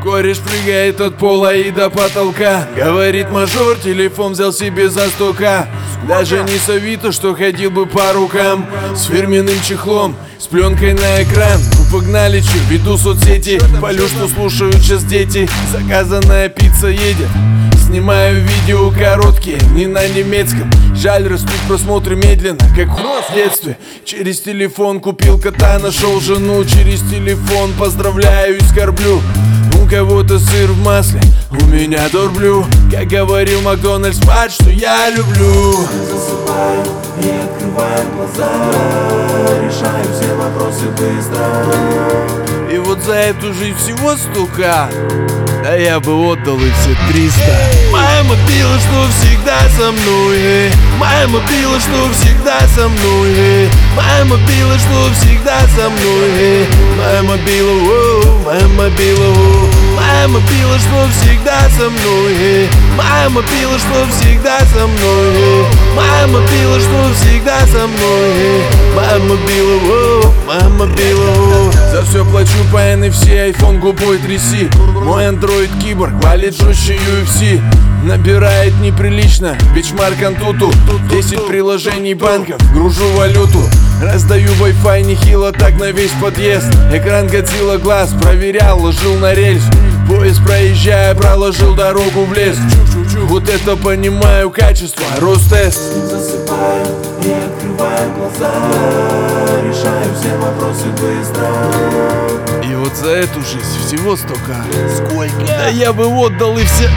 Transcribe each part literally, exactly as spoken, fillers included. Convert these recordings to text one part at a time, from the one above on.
Кореш прыгает от пола и до потолка. Говорит мажор, телефон взял себе за сто ка. Даже не с Авито, что ходил бы по рукам. С фирменным чехлом, с пленкой на экран. Ну погнали, че, веду соцсети. Полю, что слушают сейчас дети. Заказанная пицца едет. Снимаю видео короткие, не на немецком. Жаль, растут просмотры медленно, как в детстве. Через телефон купил кота, нашел жену. Через телефон поздравляю и скорблю. У кого-то сыр в масле, у меня дорблю. Как говорил Макдональдс, мать, что я люблю. Засыпаю и открываю глаза, решаю все вопросы быстро. И вот за эту жизнь всего стука, да я бы отдал и все триста. Моя мобила, что всегда со мной. Моя мобила, что всегда со мной. Моя мобила, что всегда со мной. Моя мобила, о, моя мобила, о. Моя мобила, что всегда со мной. Моя мобила, что всегда со мной. Моя мобила, что всегда со мной. Моя мобила, о, моя мобила, о. За все плачу по эн эф си, айфон губой тряси. Мой андроид киборг валит жестче ю эф си. Набирает неприлично, бичмарк антуту. Десять приложений банков, гружу валюту. Раздаю Wi-Fi нехило, так на весь подъезд. Экран Годзилла глаз, проверял, ложил на рельс. Поезд проезжая, проложил дорогу в лес. Вот это понимаю качество, Ростест. Засыпаю и открываю глаза, решаю все вопросы быстро. И вот за эту жизнь всего столько. Сколько? Да я бы отдал и все.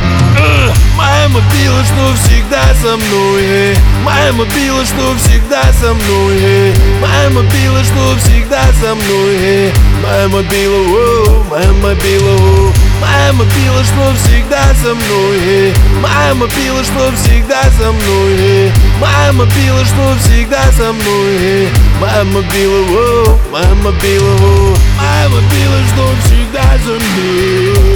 Моя мобила, что всегда со мной. Моя мобила, что всегда со мной. Моя мобила, что всегда со мной. Моя мобила, о, моя мобила, о. Моя мобила, что всегда со мной. Моя мобила, что всегда со мной. Моя мобила, что всегда со мной. Моя мобила, о, моя мобила, о. Моя мобила, что всегда со мной.